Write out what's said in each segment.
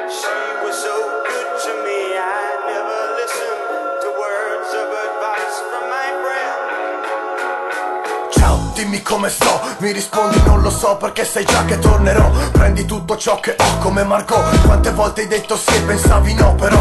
She was so good to me, I never listened to words of advice from my friend. Ciao, dimmi come sto, mi rispondi non lo so perché sai già che tornerò. Prendi tutto ciò che ho come Margot. Quante volte hai detto sì e pensavi no però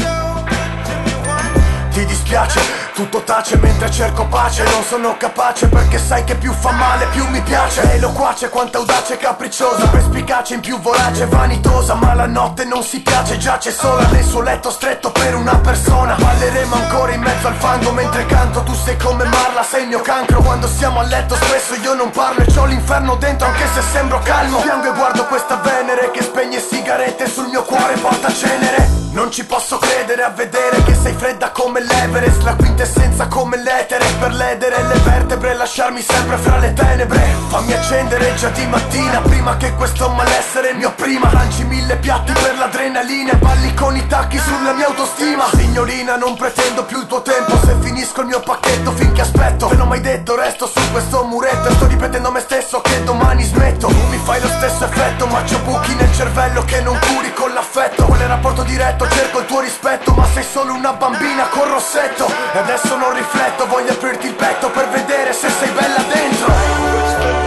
ti dispiace, tutto tace mentre cerco pace. Non sono capace perché sai che più fa male più mi piace. Lei loquace, quanta audace capricciosa, perspicace in più vorace, vanitosa. Ma la notte non si piace, giace sola nel suo letto stretto per una persona. Balleremo ancora in mezzo al fango mentre canto. Tu sei come Marla, sei il mio cancro. Quando siamo a letto spesso io non parlo e c'ho l'inferno dentro anche se sembro calmo. Piango e guardo questa Venere che spegne sigarette sul mio cuore porta cenere. Non ci posso credere a vedere che sei fredda come l'Everest, la quintessenza come l'etere. Per ledere le vertebre, lasciarmi sempre fra le tenebre. Fammi accendere già di mattina, prima che questo malessere mi opprima. Lanci 1000 piatti per l'adrenalina e balli con i tacchi sulla mia autostima. Signorina, non pretendo più il tuo tempo, se finisco il mio pacchetto finché aspetto. Te l'ho mai detto, resto su questo muretto e sto ripetendo a me stesso che domani smetto. Tu mi fai lo stesso effetto, ma c'ho buchi nel cervello che non curi con l'affetto. Quale rapporto diretto, cerco il tuo rispetto, ma sei solo una bambina con rossetto. E adesso non rifletto, voglio aprirti il petto per vedere se sei bella dentro.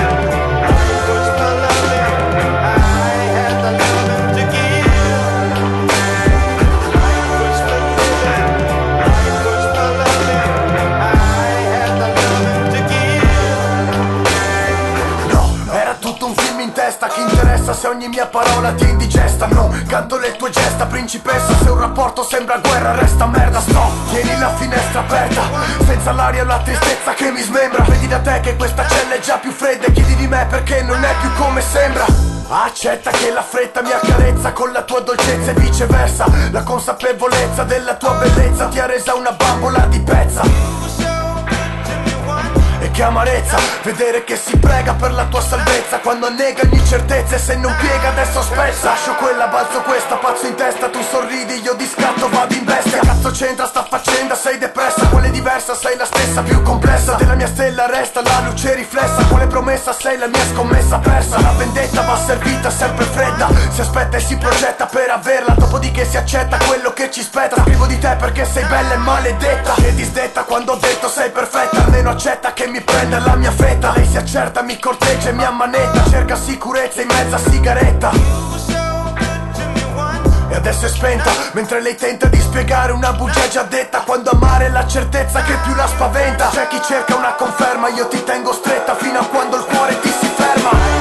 Chi interessa se ogni mia parola ti è indigesta? No, canto le tue gesta, principessa. Se un rapporto sembra guerra resta merda. Stop, tieni la finestra aperta, senza l'aria o la tristezza che mi smembra. Vedi da te che questa cella è già più fredda e chiedi di me perché non è più come sembra. Accetta che la fretta mi accarezza con la tua dolcezza e viceversa. La consapevolezza della tua bellezza ti ha resa una bambola di pezza. E che amarezza vedere che si prega per la tua salvezza quando annega ogni certezza e se non piega adesso spezza. Lascio quella, balzo questa, pazzo in testa, tu sorridi, io di scatto vado in bestia. Cazzo c'entra sta faccenda, sei depressa, quella è diversa, sei la stessa, più complessa. Della mia stella resta la luce riflessa, quale promessa sei la mia scommessa persa. La vendetta va servita sempre fredda, si aspetta e si progetta per averla, dopodiché si accetta quello che ci spetta. Scrivo di te perché sei bella e maledetta, che disdetta quando ho detto sei perfetta. Almeno accetta che mi prende la mia fetta. Lei si accerta, mi corteggia e mi ammanetta, cerca sicurezza in mezzo a sigaretta. E adesso è spenta, mentre lei tenta di spiegare una bugia già detta. Quando amare è la certezza che più la spaventa. C'è chi cerca una conferma, io ti tengo stretta fino a quando il cuore ti si ferma.